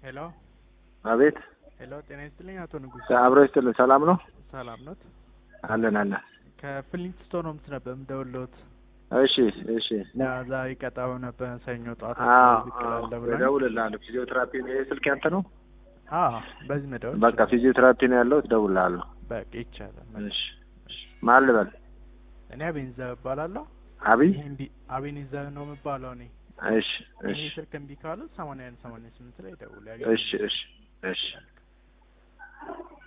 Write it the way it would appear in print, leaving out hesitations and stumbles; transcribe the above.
ሄሎ አቤት ሄሎ ጤና ይስጥልኝ አቶ ንጉስ አብሮ ይስጥልኝ ሰላም ነው ሰላም ነው አለን ከፍሊንትስቶን ሆምስ ነበር የምደውልዎት እሺ ዛሬ ቀጠሮ ነበር ሰኞ ጠዋት እደውልልሃለሁ ፊዚዮቴራፒ ነው ስልክ ያንተ ነው በዚህ መደወል በቃ ፊዚዮቴራፒ ነው ያለው እደውልልሃለሁ በቃ ይቻላል እሺ ማን ልበል እኔ አቤኔዘር እባላለሁ አቤኔዘር ነው የምባለው እኔ እሺ ስልክ እምቢ ካሉ 8188 ላይ ደውል እሺ